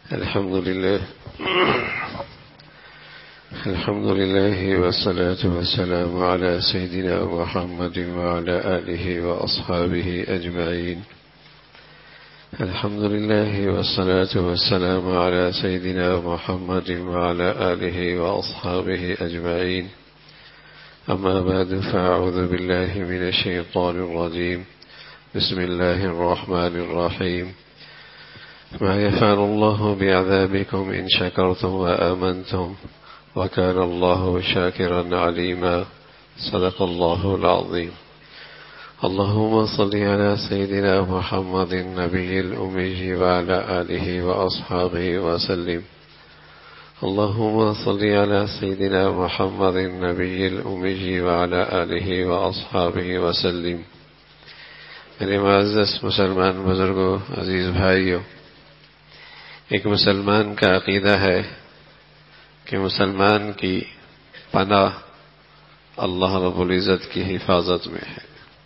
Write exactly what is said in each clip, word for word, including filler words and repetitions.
الحمد لله الحمد لله والصلاة والسلام على سيدنا محمد وعلى آله وأصحابه أجمعين. الحمد لله والصلاة والسلام على سيدنا محمد وعلى آله وأصحابه أجمعين. أما بعد، فأعوذ بالله من الشيطان الرجيم. بسم الله الرحمن الرحيم. ما يفعل الله بعذابكم إن شكرتم وآمنتم وكان الله شاكرا عليما. صدق الله العظيم. اللهم صل على سيدنا محمد النبي الأمي وعلى آله وأصحابه وسلم. اللهم صل على سيدنا محمد النبي الأمي وعلى آله وأصحابه وسلم. میرے معزز مسلمان بزرگوں، عزیز بھائیوں، ایک مسلمان کا عقیدہ ہے کہ مسلمان کی پناہ اللہ رب العزت کی حفاظت میں ہے.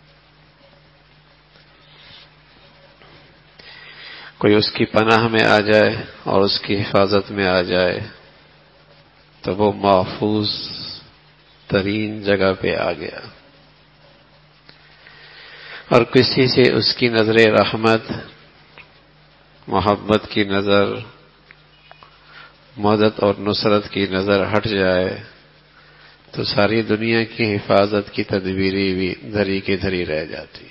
کوئی اس کی پناہ میں آ جائے اور اس کی حفاظت میں آ جائے تو وہ محفوظ ترین جگہ پہ آ گیا، اور کسی سے اس کی نظر رحمت، محبت کی نظر، مدد اور نصرت کی نظر ہٹ جائے تو ساری دنیا کی حفاظت کی تدبیریں بھی دھری کی دھری رہ جاتی.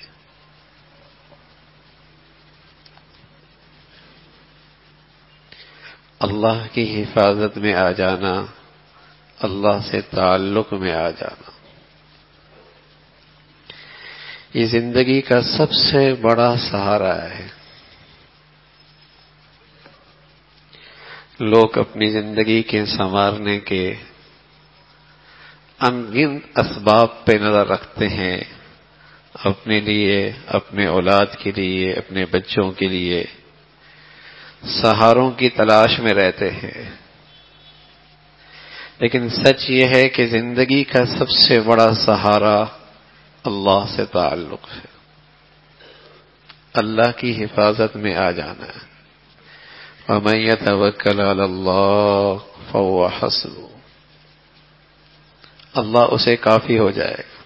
اللہ کی حفاظت میں آ جانا، اللہ سے تعلق میں آ جانا، یہ زندگی کا سب سے بڑا سہارا ہے. لوگ اپنی زندگی کے سنوارنے کے ان گنت اسباب پہ نظر رکھتے ہیں، اپنے لیے، اپنے اولاد کے لیے، اپنے بچوں کے لیے سہاروں کی تلاش میں رہتے ہیں. لیکن سچ یہ ہے کہ زندگی کا سب سے بڑا سہارا اللہ سے تعلق ہے، اللہ کی حفاظت میں آ جانا ہے. وَمَن يَتَوَكَّلْ عَلَى اللَّهِ فَهُوَ حَسْبُهُ. اللہ اسے کافی ہو جائے گا.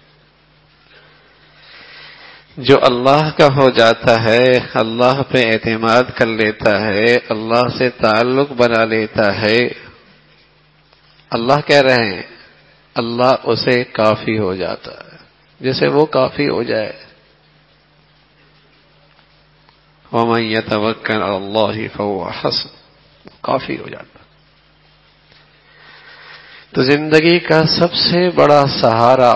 جو اللہ کا ہو جاتا ہے، اللہ پہ اعتماد کر لیتا ہے، اللہ سے تعلق بنا لیتا ہے، اللہ کہہ رہے ہیں اللہ اسے کافی ہو جاتا ہے. جیسے وہ کافی ہو جائے. وَمَن يَتَوَكَّلْ عَلَى اللَّهِ فَهُوَ حَسْبُهُ. کافی ہو جاتا. تو زندگی کا سب سے بڑا سہارا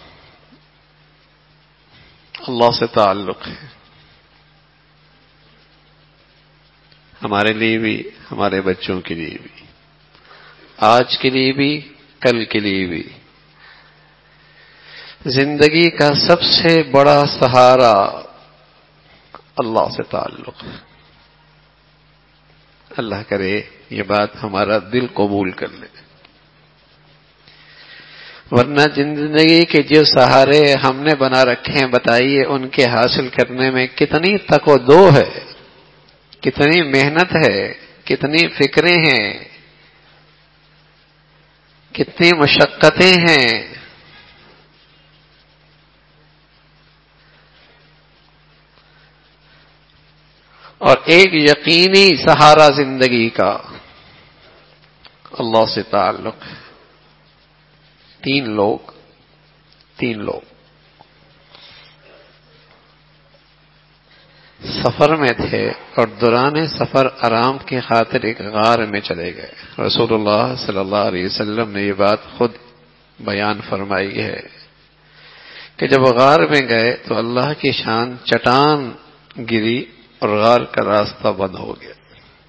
اللہ سے تعلق ہے، ہمارے لیے بھی، ہمارے بچوں کے لیے بھی، آج کے لیے بھی، کل کے لیے بھی. زندگی کا سب سے بڑا سہارا اللہ سے تعلق ہے. اللہ کرے یہ بات ہمارا دل قبول کر لے. ورنہ زندگی کے جو سہارے ہم نے بنا رکھے ہیں، بتائیے ان کے حاصل کرنے میں کتنی تک و دو ہے، کتنی محنت ہے، کتنی فکریں ہیں، کتنی مشقتیں ہیں. اور ایک یقینی سہارا زندگی کا اللہ سے تعلق ہے. تین لوگ تین لوگ سفر میں تھے اور دوران سفر آرام کی خاطر ایک غار میں چلے گئے. رسول اللہ صلی اللہ علیہ وسلم نے یہ بات خود بیان فرمائی ہے کہ جب غار میں گئے تو اللہ کی شان چٹان گری اور غار کا راستہ بند ہو گیا.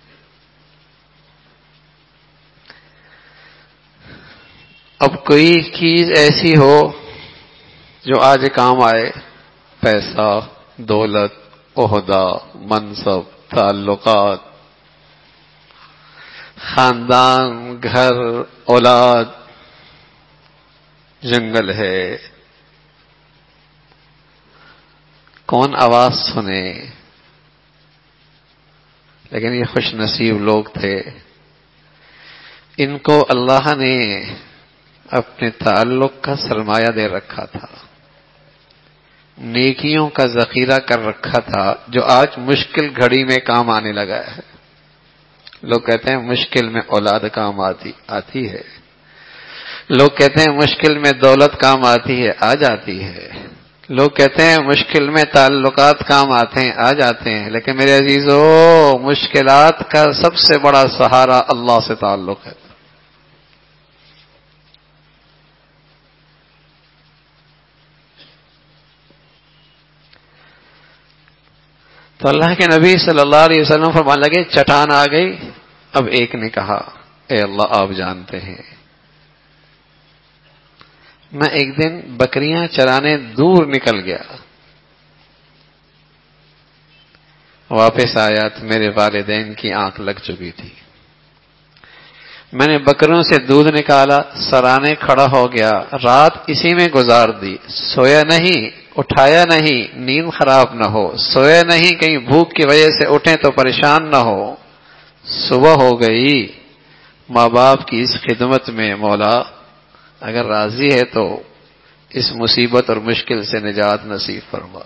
اب کوئی چیز ایسی ہو جو آج کام آئے، پیسہ، دولت، عہدہ، منصب، تعلقات، خاندان، گھر، اولاد، جنگل ہے، کون آواز سنے، لیکن یہ خوش نصیب لوگ تھے، ان کو اللہ نے اپنے تعلق کا سرمایہ دے رکھا تھا، نیکیوں کا ذخیرہ کر رکھا تھا، جو آج مشکل گھڑی میں کام آنے لگا ہے۔ لوگ کہتے ہیں مشکل میں اولاد کام آتی آتی ہے، لوگ کہتے ہیں مشکل میں دولت کام آتی ہے، آ جاتی ہے، لوگ کہتے ہیں مشکل میں تعلقات کام آتے ہیں، آ جاتے ہیں، لیکن میرے عزیزو، مشکلات کا سب سے بڑا سہارا اللہ سے تعلق ہے۔ تو اللہ کے نبی صلی اللہ علیہ وسلم فرمانے لگے، چٹان آ گئی۔ اب ایک نے کہا، اے اللہ آپ جانتے ہیں، میں ایک دن بکریاں چرانے دور نکل گیا، واپس آیا تو میرے والدین کی آنکھ لگ چکی تھی، میں نے بکریوں سے دودھ نکالا، سرانے کھڑا ہو گیا، رات اسی میں گزار دی، سویا نہیں، اٹھایا نہیں، نیند خراب نہ ہو، سویا نہیں کہیں بھوک کی وجہ سے اٹھیں تو پریشان نہ ہو، صبح ہو گئی، ماں باپ کی اس خدمت میں مولا اگر راضی ہے تو اس مصیبت اور مشکل سے نجات نصیب فرما۔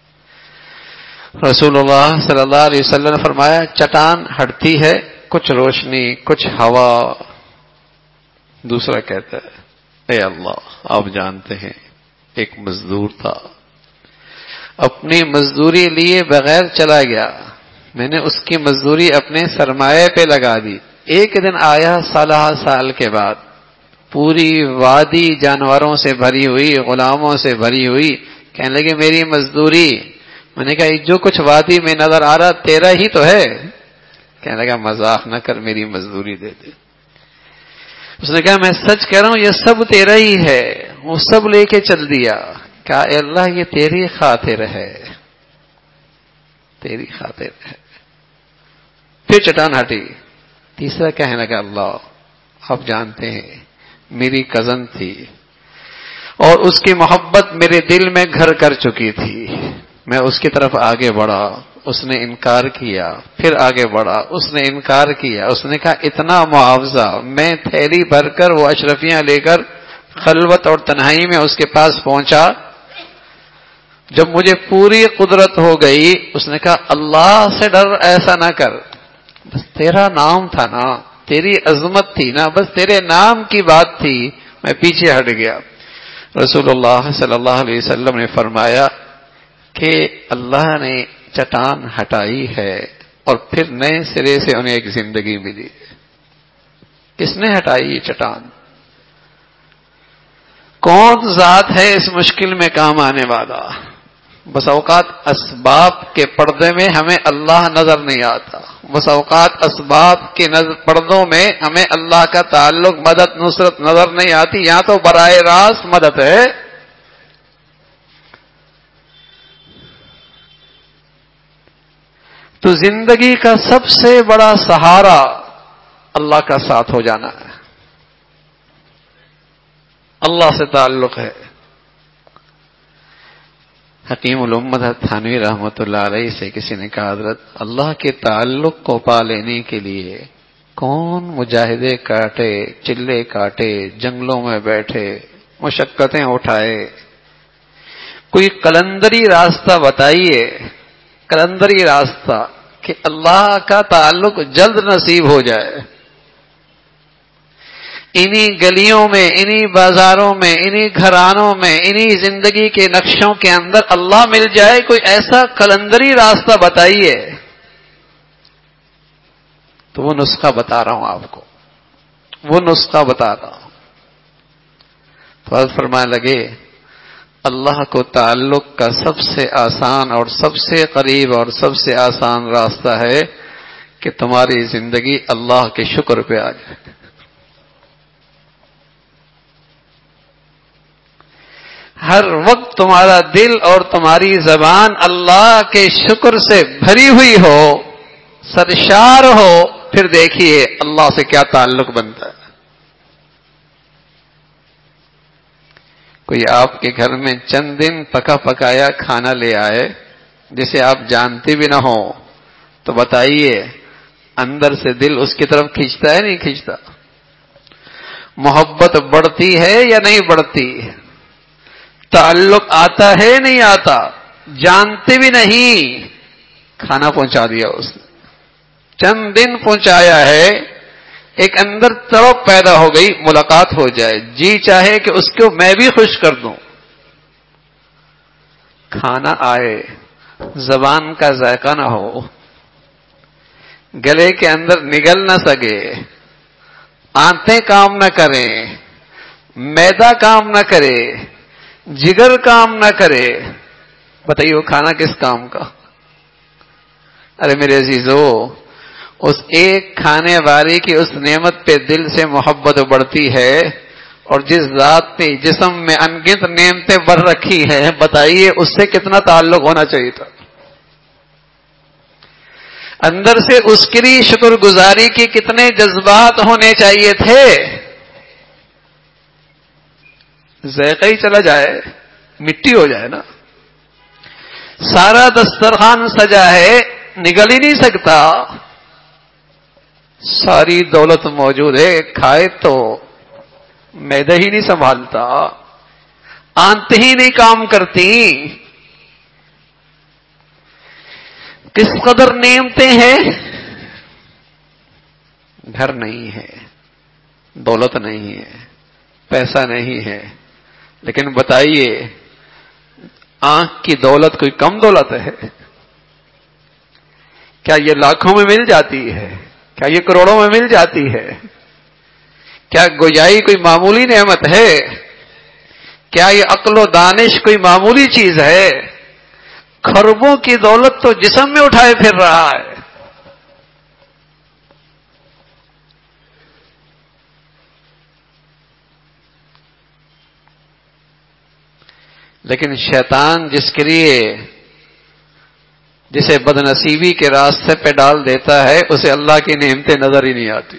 رسول اللہ صلی اللہ علیہ وسلم نے فرمایا، چٹان ہٹتی ہے، کچھ روشنی، کچھ ہوا۔ دوسرا کہتا ہے، اے اللہ آپ جانتے ہیں، ایک مزدور تھا، اپنی مزدوری لیے بغیر چلا گیا، میں نے اس کی مزدوری اپنے سرمایہ پہ لگا دی، ایک دن آیا سالہ سال کے بعد، پوری وادی جانوروں سے بھری ہوئی، غلاموں سے بھری ہوئی، کہنے لگے میری مزدوری۔ میں نے کہا جو کچھ وادی میں نظر آ رہا تیرا ہی تو ہے؟ کہنے لگا مذاق نہ کر، میری مزدوری دے دے۔ اس نے کہا میں سچ کہہ رہا ہوں، یہ سب تیرا ہی ہے۔ وہ سب لے کے چل دیا۔ کہا اے اللہ یہ تیری خاطر ہے، تیری خاطر ہے۔ پھر چٹان ہٹی۔ تیسرا کہنے لگا اللہ آپ جانتے ہیں میری کزن تھی اور اس کی محبت میرے دل میں گھر کر چکی تھی، میں اس کی طرف آگے بڑھا، اس نے انکار کیا، پھر آگے بڑھا، اس نے انکار کیا، اس نے کہا اتنا معاوضہ، میں تھیلی بھر کر وہ اشرفیاں لے کر خلوت اور تنہائی میں اس کے پاس پہنچا۔ جب مجھے پوری قدرت ہو گئی، اس نے کہا اللہ سے ڈر، ایسا نہ کر، بس تیرا نام تھا نا، تیری عظمت تھی نا، بس تیرے نام کی بات تھی، میں پیچھے ہٹ گیا۔ رسول اللہ صلی اللہ علیہ وسلم نے فرمایا کہ اللہ نے چٹان ہٹائی ہے اور پھر نئے سرے سے انہیں ایک زندگی ملی۔ کس نے ہٹائی یہ چٹان؟ کون ذات ہے اس مشکل میں کام آنے والا؟ بس اوقات اسباب کے پردے میں ہمیں اللہ نظر نہیں آتا، بس اوقات اسباب کے پردوں میں ہمیں اللہ کا تعلق، مدد، نصرت نظر نہیں آتی، یہاں تو براہ راست مدد ہے۔ تو زندگی کا سب سے بڑا سہارا اللہ کا ساتھ ہو جانا ہے، اللہ سے تعلق ہے۔ حکیم الامت تھانوی رحمۃ اللہ علیہ سے کسی نے کہا حضرت اللہ کے تعلق کو پا لینے کے لیے کون مجاہدے کاٹے، چلے کاٹے، جنگلوں میں بیٹھے، مشقتیں اٹھائے، کوئی قلندری راستہ بتائیے، قلندری راستہ کہ اللہ کا تعلق جلد نصیب ہو جائے۔ انہی گلیوں میں، انہی بازاروں میں، انہی گھرانوں میں، انہی زندگی کے نقشوں کے اندر اللہ مل جائے، کوئی ایسا قلندری راستہ بتائیے۔ تو وہ نسخہ بتا رہا ہوں آپ کو، وہ نسخہ بتا رہا ہوں۔ تو حضرت فرمانے لگے اللہ کو تعلق کا سب سے آسان اور سب سے قریب اور سب سے آسان راستہ ہے کہ تمہاری زندگی اللہ کے شکر پہ آ جائے۔ ہر وقت تمہارا دل اور تمہاری زبان اللہ کے شکر سے بھری ہوئی ہو، سرشار ہو، پھر دیکھیے اللہ سے کیا تعلق بنتا ہے۔ کوئی آپ کے گھر میں چند دن پکا پکایا کھانا لے آئے جسے آپ جانتے بھی نہ ہو، تو بتائیے اندر سے دل اس کی طرف کھینچتا ہے نہیں کھینچتا؟ محبت بڑھتی ہے یا نہیں بڑھتی؟ تعلق آتا ہے نہیں آتا؟ جانتے بھی نہیں، کھانا پہنچا دیا اس نے، چند دن پہنچایا ہے، ایک اندر طرف پیدا ہو گئی، ملاقات ہو جائے، جی چاہے کہ اس کو میں بھی خوش کر دوں۔ کھانا آئے، زبان کا ذائقہ نہ ہو، گلے کے اندر نگل نہ سکے، آنتیں کام نہ کریں، میدا کام نہ کرے، جگر کام نہ کرے، بتائیے وہ کھانا کس کام کا؟ ارے میرے عزیزو، اس ایک کھانے والی کی اس نعمت پہ دل سے محبت بڑھتی ہے، اور جس ذات نے جسم میں انگنت نعمتیں بڑھ رکھی ہیں، بتائیے اس سے کتنا تعلق ہونا چاہیے تھا؟ اندر سے اس کے لیے شکر گزاری کے کتنے جذبات ہونے چاہیے تھے؟ ذائقہ ہی چلا جائے، مٹی ہو جائے نا۔ سارا دسترخوان سجا ہے، نگل ہی نہیں سکتا، ساری دولت موجود ہے، کھائے تو معدہ ہی نہیں سنبھالتا، آنتیں ہی نہیں کام کرتی۔ کس قدر نعمتیں ہیں، گھر نہیں ہے، دولت نہیں ہے، پیسہ نہیں ہے، لیکن بتائیے آنکھ کی دولت کوئی کم دولت ہے؟ کیا یہ لاکھوں میں مل جاتی ہے؟ کیا یہ کروڑوں میں مل جاتی ہے؟ کیا گویائی کوئی معمولی نعمت ہے؟ کیا یہ عقل و دانش کوئی معمولی چیز ہے؟ خربوں کی دولت تو جسم میں اٹھائے پھر رہا ہے۔ لیکن شیطان جس کے لیے جسے بدنصیبی کے راستے پہ ڈال دیتا ہے، اسے اللہ کی نعمتیں نظر ہی نہیں آتی۔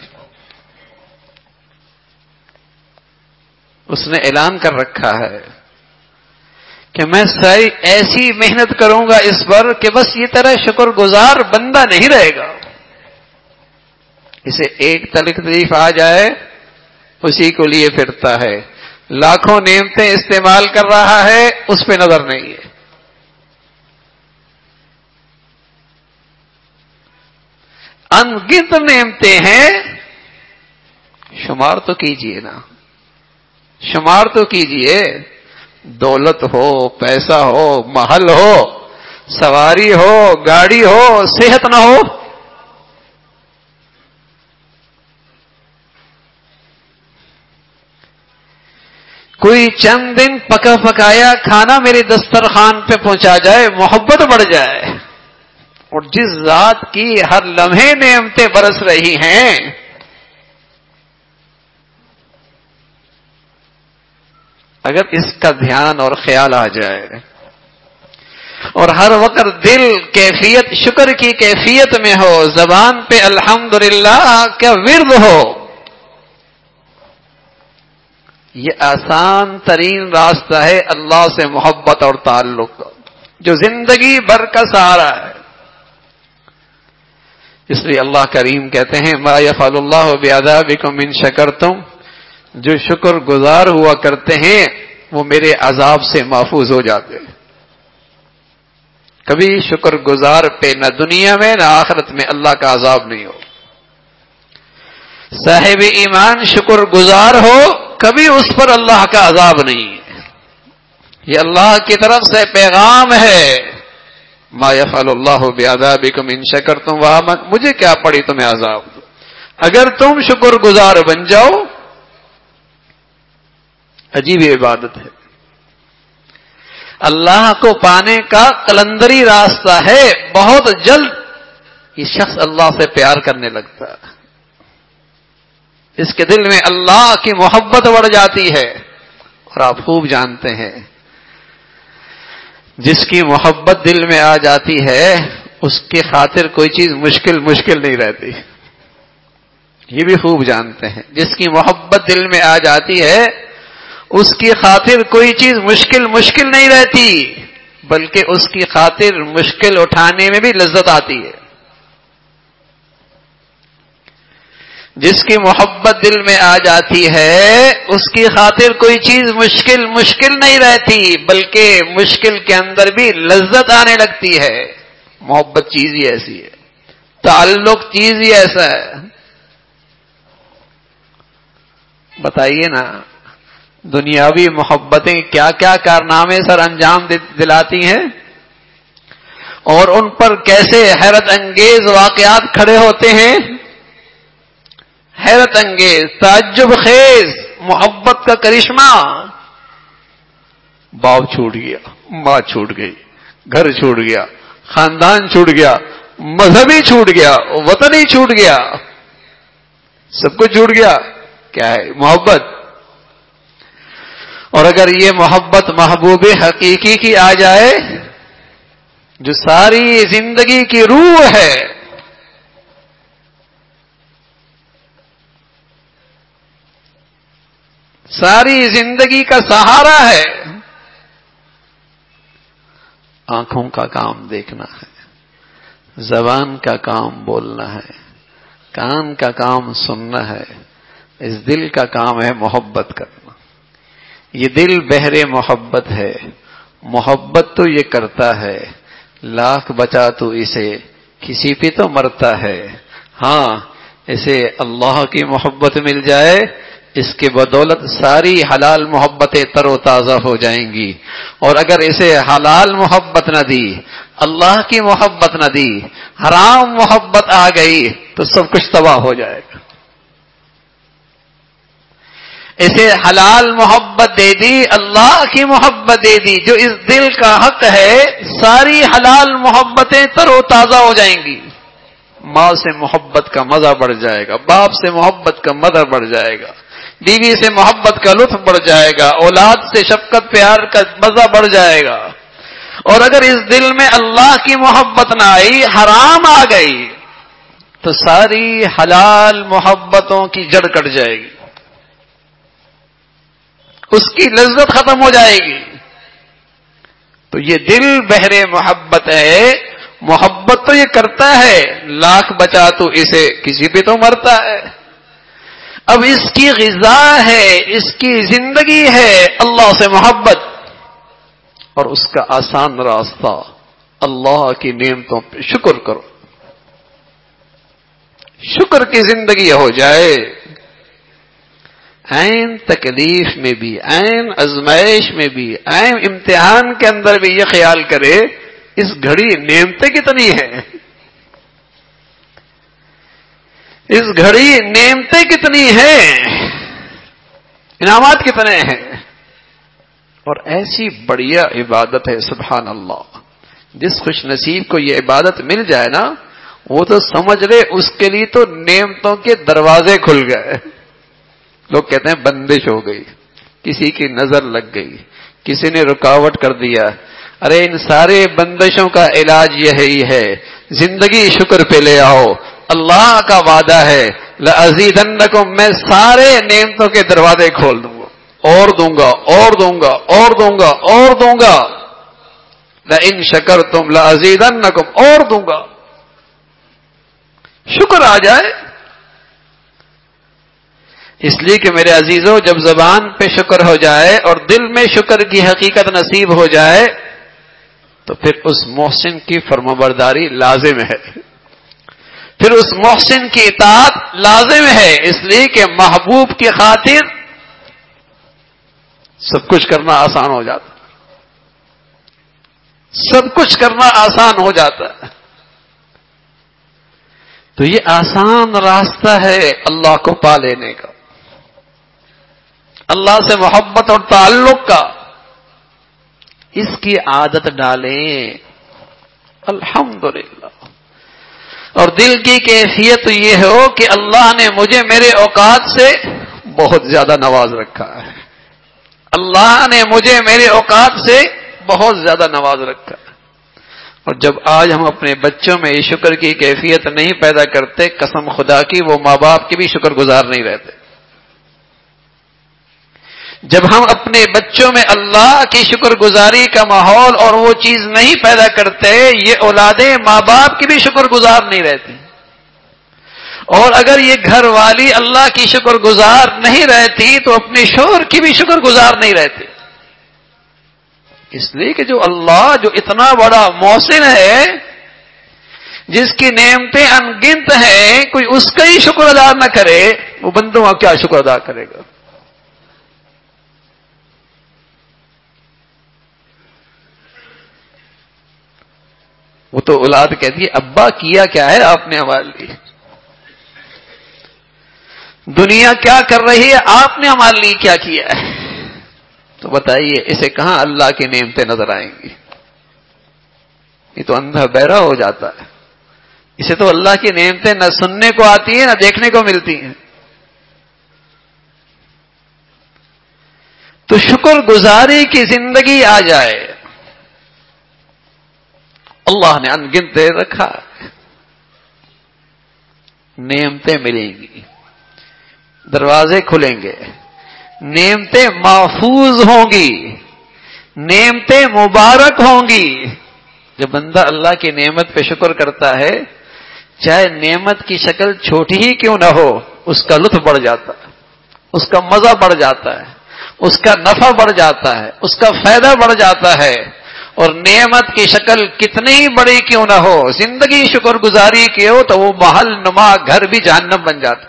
اس نے اعلان کر رکھا ہے کہ میں ساری ایسی محنت کروں گا اس پر کہ بس یہ طرح شکر گزار بندہ نہیں رہے گا۔ اسے ایک تکلیف آ جائے اسی کو لیے پھرتا ہے، لاکھوں نعمتیں استعمال کر رہا ہے، اس پہ نظر نہیں ہے۔ انگنت نعمتیں ہیں، شمار تو کیجئے نا، شمار تو کیجئے، دولت ہو، پیسہ ہو، محل ہو، سواری ہو، گاڑی ہو، صحت نہ ہو، کوئی چند دن پکا پکایا کھانا میرے دسترخوان پہ پہنچا جائے، محبت بڑھ جائے، اور جس ذات کی ہر لمحے نعمتیں برس رہی ہیں، اگر اس کا دھیان اور خیال آ جائے اور ہر وقت دل کیفیت شکر کی کیفیت میں ہو، زبان پہ الحمدللہ کا ورد ہو، یہ آسان ترین راستہ ہے اللہ سے محبت اور تعلق کا، جو زندگی بھر کا سہارا ہے۔ اس لیے اللہ کریم کہتے ہیں ما یفعل اللہ بعذابکم ان شکرتم، جو شکر گزار ہوا کرتے ہیں وہ میرے عذاب سے محفوظ ہو جاتے ہیں۔ کبھی شکر گزار پہ نہ دنیا میں نہ آخرت میں اللہ کا عذاب نہیں ہو۔ صاحب ایمان شکر گزار ہو، کبھی اس پر اللہ کا عذاب نہیں ہے۔ یہ اللہ کی طرف سے پیغام ہے، ما یفعل اللہ بعذابکم ان شکرتم وآمنتم، مجھے کیا پڑی تمہیں عذاب دو، اگر تم شکر گزار بن جاؤ۔ عجیب عبادت ہے، اللہ کو پانے کا قلندری راستہ ہے، بہت جلد یہ شخص اللہ سے پیار کرنے لگتا ہے، اس کے دل میں اللہ کی محبت بڑھ جاتی ہے۔ اور آپ خوب جانتے ہیں جس کی محبت دل میں آ جاتی ہے اس کی خاطر کوئی چیز مشکل مشکل نہیں رہتی، یہ بھی خوب جانتے ہیں، جس کی محبت دل میں آ جاتی ہے اس کی خاطر کوئی چیز مشکل مشکل نہیں رہتی، بلکہ اس کی خاطر مشکل اٹھانے میں بھی لذت آتی ہے۔ جس کی محبت دل میں آ جاتی ہے اس کی خاطر کوئی چیز مشکل مشکل نہیں رہتی، بلکہ مشکل کے اندر بھی لذت آنے لگتی ہے۔ محبت چیز ہی ایسی ہے، تعلق چیز ہی ایسا ہے۔ بتائیے نا، دنیاوی محبتیں کیا کیا کارنامے سر انجام دلاتی ہیں، اور ان پر کیسے حیرت انگیز واقعات کھڑے ہوتے ہیں۔ حیرت انگیز، تعجب خیز محبت کا کرشمہ۔ باپ چھوٹ گیا، ماں چھوٹ گئی، گھر چھوٹ گیا، خاندان چھوٹ گیا، مذہب ہی چھوٹ گیا، وطن ہی چھوٹ گیا، سب کچھ چھوٹ گیا۔ کیا ہے محبت؟ اور اگر یہ محبت محبوب حقیقی کی آ جائے جو ساری زندگی کی روح ہے، ساری زندگی کا سہارا ہے، آنکھوں کا کام دیکھنا ہے، زبان کا کام بولنا ہے، کان کا کام سننا ہے، اس دل کا کام ہے محبت کرنا۔ یہ دل بحر محبت ہے، محبت تو یہ کرتا ہے، لاکھ بچا تو اسے کسی پہ تو مرتا ہے۔ ہاں، اسے اللہ کی محبت مل جائے، اس کے بدولت ساری حلال محبتیں تر و تازہ ہو جائیں گی، اور اگر اسے حلال محبت نہ دی، اللہ کی محبت نہ دی، حرام محبت آ گئی تو سب کچھ تباہ ہو جائے گا۔ اسے حلال محبت دے دی، اللہ کی محبت دے دی، جو اس دل کا حق ہے، ساری حلال محبتیں تر و تازہ ہو جائیں گی۔ ماں سے محبت کا مزہ بڑھ جائے گا، باپ سے محبت کا مزہ بڑھ جائے گا، بیوی سے محبت کا لطف بڑھ جائے گا، اولاد سے شفقت پیار کا مزہ بڑھ جائے گا۔ اور اگر اس دل میں اللہ کی محبت نہ آئی، حرام آ گئی، تو ساری حلال محبتوں کی جڑ کٹ جائے گی، اس کی لذت ختم ہو جائے گی۔ تو یہ دل بحر محبت ہے، محبت تو یہ کرتا ہے، لاکھ بچا تو اسے کسی پہ تو مرتا ہے۔ اب اس کی غذا ہے، اس کی زندگی ہے اللہ سے محبت، اور اس کا آسان راستہ اللہ کی نعمتوں پہ شکر کرو، شکر کی زندگی ہو جائے۔ عین تکلیف میں بھی، عین ازمائش میں بھی، عین امتحان کے اندر بھی یہ خیال کرے اس گھڑی نعمتیں کتنی ہیں، اس گھڑی نعمتیں کتنی ہیں، انعامات کتنے ہیں۔ اور ایسی بڑھیا عبادت ہے سبحان اللہ، جس خوش نصیب کو یہ عبادت مل جائے نا، وہ تو سمجھ لے اس کے لیے تو نعمتوں کے دروازے کھل گئے۔ لوگ کہتے ہیں بندش ہو گئی، کسی کی نظر لگ گئی، کسی نے رکاوٹ کر دیا۔ ارے ان سارے بندشوں کا علاج یہی ہے، زندگی شکر پہ لے آؤ۔ اللہ کا وعدہ ہے لَأَزِيدَنَّكُمْ، میں سارے نعمتوں کے دروازے کھول دوں گا، اور دوں گا اور دوں گا اور دوں گا اور دوں گا۔ لَإِن شَكَرْتُمْ لَأَزِيدَنَّكُمْ، اور دوں گا۔ شکر آ جائے، اس لیے کہ میرے عزیزوں، جب زبان پہ شکر ہو جائے اور دل میں شکر کی حقیقت نصیب ہو جائے تو پھر اس محسن کی فرمانبرداری لازم ہے، پھر اس محسن کی اطاعت لازم ہے، اس لیے کہ محبوب کی خاطر سب کچھ کرنا آسان ہو جاتا، سب کچھ کرنا آسان ہو جاتا ہے۔ تو یہ آسان راستہ ہے اللہ کو پا لینے کا، اللہ سے محبت اور تعلق کا۔ اس کی عادت ڈالیں الحمدللہ، اور دل کی کیفیت یہ ہو کہ اللہ نے مجھے میرے اوقات سے بہت زیادہ نواز رکھا ہے، اللہ نے مجھے میرے اوقات سے بہت زیادہ نواز رکھا ہے۔ اور جب آج ہم اپنے بچوں میں اس شکر کی کیفیت نہیں پیدا کرتے، قسم خدا کی وہ ماں باپ کے بھی شکر گزار نہیں رہتے۔ جب ہم اپنے بچوں میں اللہ کی شکر گزاری کا ماحول اور وہ چیز نہیں پیدا کرتے، یہ اولادیں ماں باپ کی بھی شکر گزار نہیں رہتی۔ اور اگر یہ گھر والی اللہ کی شکر گزار نہیں رہتی تو اپنے شوہر کی بھی شکر گزار نہیں رہتی. اس لیے کہ جو اللہ جو اتنا بڑا محسن ہے، جس کی نعمتیں انگنت ہیں، کوئی اس کا ہی شکر ادا نہ کرے، وہ بندوں کا کیا شکر ادا کرے گا؟ وہ تو اولاد کہتی ہے ابا کیا کیا ہے آپ نے ہمارے لیے، دنیا کیا کر رہی ہے آپ نے ہمارے لیے کیا کیا ہے؟ تو بتائیے اسے کہاں اللہ کی نعمتیں نظر آئیں گی؟ یہ تو اندھا بہرا ہو جاتا ہے. اسے تو اللہ کی نعمتیں نہ سننے کو آتی ہیں نہ دیکھنے کو ملتی ہیں. تو شکر گزاری کی زندگی آ جائے. اللہ نے انگنت دے رکھا، نعمتیں ملیں گی، دروازے کھلیں گے، نعمتیں محفوظ ہوں گی، نعمتیں مبارک ہوں گی. جب بندہ اللہ کی نعمت پہ شکر کرتا ہے، چاہے نعمت کی شکل چھوٹی ہی کیوں نہ ہو، اس کا لطف بڑھ جاتا ہے، اس کا مزہ بڑھ جاتا ہے، اس کا نفع بڑھ جاتا ہے، اس کا فائدہ بڑھ جاتا ہے. اور نعمت کی شکل کتنی ہی بڑی کیوں نہ ہو، زندگی شکر گزاری کی ہو تو وہ محل نما گھر بھی جہنم بن جاتا.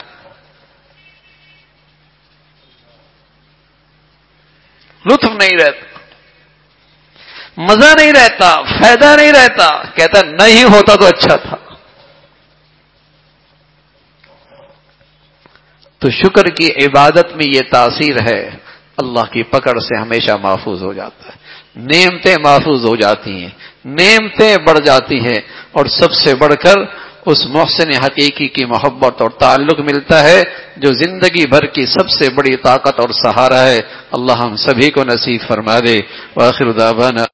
لطف نہیں رہتا، مزہ نہیں رہتا، فائدہ نہیں رہتا. کہتا نہیں ہوتا تو اچھا تھا. تو شکر کی عبادت میں یہ تاثیر ہے، اللہ کی پکڑ سے ہمیشہ محفوظ ہو جاتا ہے، نعمتیں محفوظ ہو جاتی ہیں، نعمتیں بڑھ جاتی ہیں، اور سب سے بڑھ کر اس محسن حقیقی کی محبت اور تعلق ملتا ہے جو زندگی بھر کی سب سے بڑی طاقت اور سہارا ہے. اللہ ہم سبھی کو نصیب فرما دے. وآخر دعوانا